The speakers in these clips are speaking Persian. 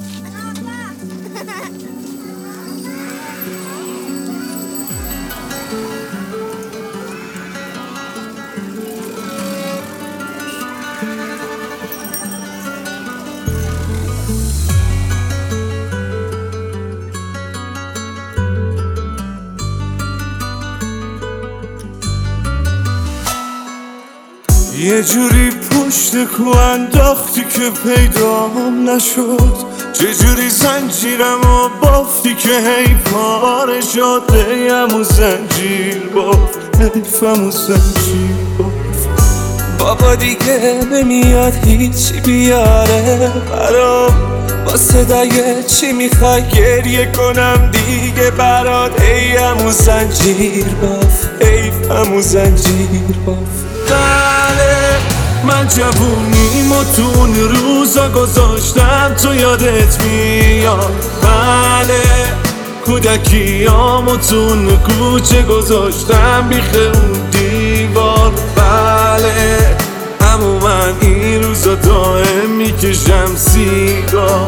یه جوری پشت کو انداختی که پیدام نشد، چجوری زنجیرمو بافتی که هی پاره شد. همون زنجیر بافت، حیفمون زنجیر بافت. بابا دیگه نمیاد هیچی بیاره برام، با صدای چی میخوای گریه کنم دیگه برات. ای همون زنجیر بافت، حیفمون زنجیر بافت. بله من جوونیمو تو اون روزا گذاشتم، تو یادت میاد. بله کودکیامو تو اون کوچه گذاشتم بیخ اون دیوار. بله همون من این روزا دائم میکشم سیگار.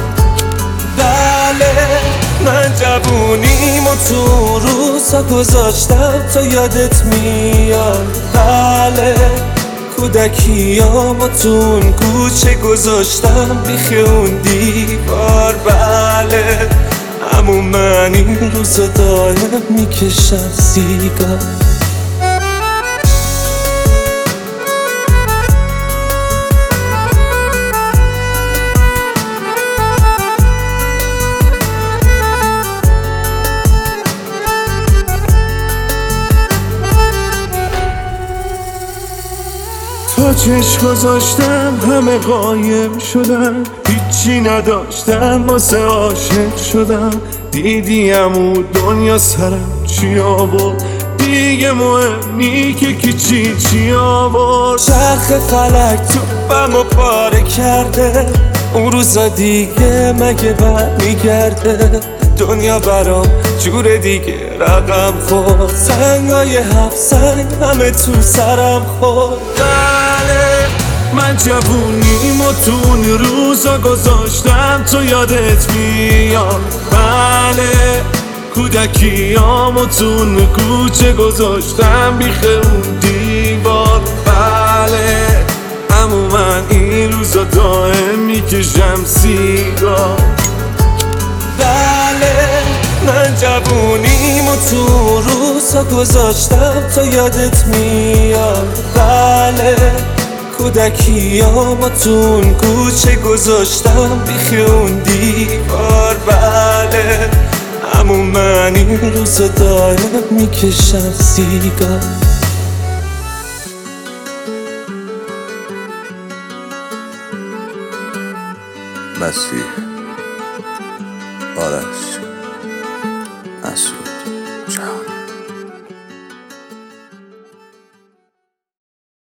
بله من جوونیمو تو روزا گذاشتم، تو یادت میاد. بله کودکیامو تو اون کوچه گذاشتم بیخ اون دیوار. بله همون من این روزا دائم میکشم سیگار. تا چشم گذاشتم همه قایم شدن، هیچی نداشتم واسه عاشق شدم. دیدیم و دنیا سرم چی آورد، دیگه مهم نی که کی چی آورد. چرخ فلک توپمو پاره کرده، اون روزا دیگه مگه برمیگرده. دنیا برام جور دیگه رقم خورد، سنگای هفت سنگ همه تو سرم خورد. بله من جوونیمو تو اون روزا گذاشتم، تو یادت میاد. بله کودکیامو تو اون کوچه گذاشتم بیخ اون دیوار. بله همون من این روزا دائم میکشم سیگار. بله من جوونیمو تو روزا گذاشتم، تو یادت میاد. بله کودکیامو تو اون کوچه گذاشتم بیخ اون دیوار. بله همون من این روزا دائم میکشم سیگار. مسیح آرش